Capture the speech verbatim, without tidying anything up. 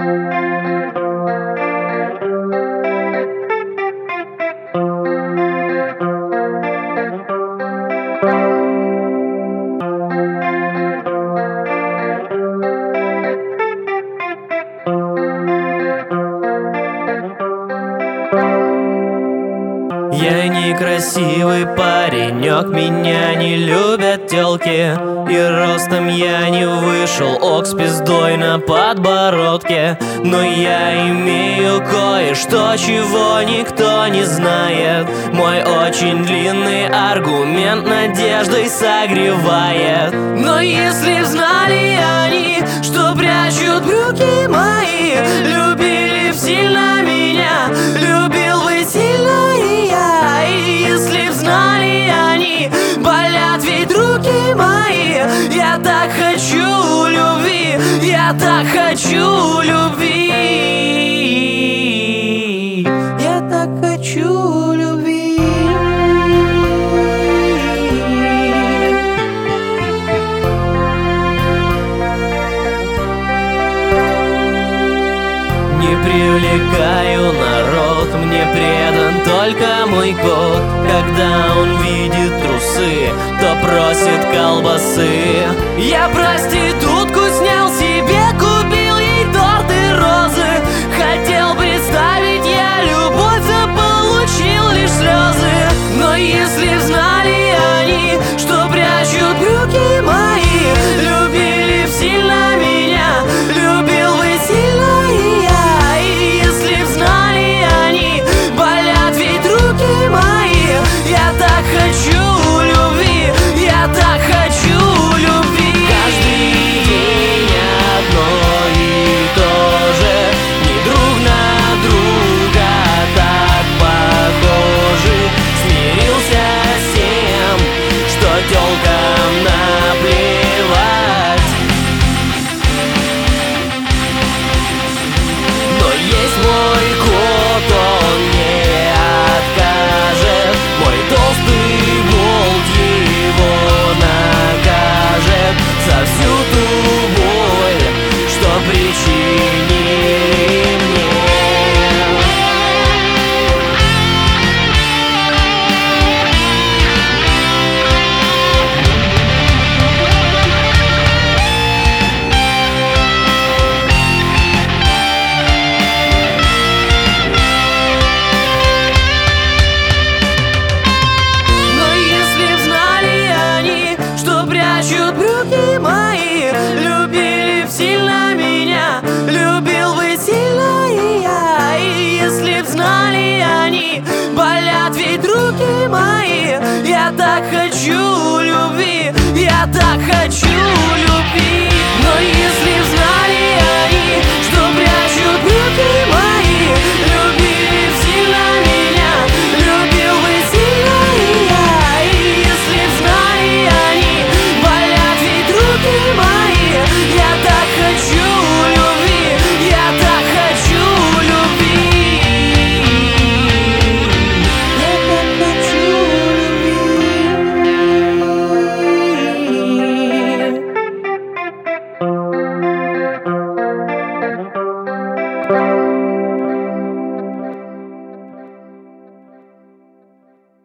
Я некрасивый паренек, меня не любят тёлки, и ростом я не вышел, ок с пиздой на подбородке. Но я имею кое-что, чего никто не знает. Мой очень длинный аргумент надеждой согревает. Но если б знали они, что прячут брюки мои, любили б сильно меня, любил бы сильно и я. И если б знали они, болят ведь руки мои, я так хочу любви, я так хочу любви, я так хочу любви. Не привлекаю народ, мне предан только мой кот. Когда он видит трусы, то просит колбасы. Я проститутку снял себе, купил ей торт и розы. Хотел представить я любовь, а получил лишь слезы. Но если б знали они, что прячут брюки мои, любили б сильно меня, любил бы сильно и я. И если б знали они, болят ведь руки мои, я так хочу любви, я так хочу любви. Каждый день одно и то же, не друг на друга так похожи. Смирился с тем, что тёлкам наплевать. Но есть мой кот, он не откажет. Мой толстый болт его накажет за всю ту боль, что причинили мне. Но если б знали они, что прячут брюки мои, любили б сильно меня, любил бы сильно и я. И если б знали они, болят ведь руки мои, я так хочу любви, я так хочу